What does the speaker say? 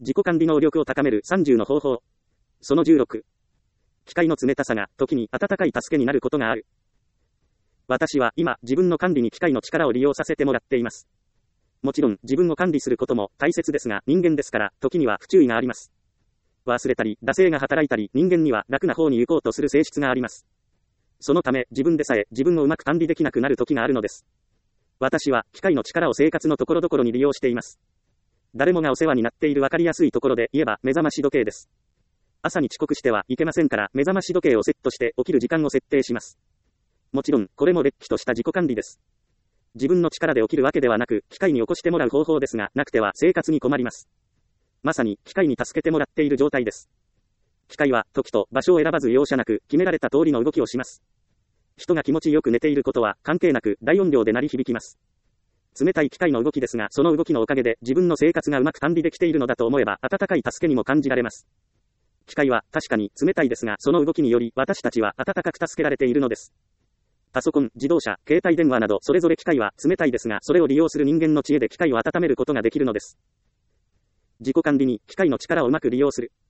自己管理能力を高める30の方法。その16。機械の冷たさが時に温かい助けになることがある。私は今自分の管理に機械の力を利用させてもらっています。もちろん自分を管理することも大切ですが、人間ですから時には不注意があります。忘れたり、惰性が働いたり、人間には楽な方に行こうとする性質があります。そのため自分でさえ自分をうまく管理できなくなる時があるのです。私は機械の力を生活のところどころに利用しています。誰もがお世話になっている分かりやすいところで言えば目覚まし時計です。朝に遅刻してはいけませんから目覚まし時計をセットして起きる時間を設定します。もちろんこれもれっきとした自己管理です。自分の力で起きるわけではなく機械に起こしてもらう方法ですが、なくては生活に困ります。まさに機械に助けてもらっている状態です。機械は時と場所を選ばず容赦なく決められた通りの動きをします。人が気持ちよく寝ていることは関係なく大音量で鳴り響きます。冷たい機械の動きですが、その動きのおかげで自分の生活がうまく管理できているのだと思えば温かい助けにも感じられます。機械は確かに冷たいですが、その動きにより私たちは温かく助けられているのです。パソコン、自動車、携帯電話などそれぞれ機械は冷たいですが、それを利用する人間の知恵で機械を温めることができるのです。自己管理に機械の力をうまく利用する。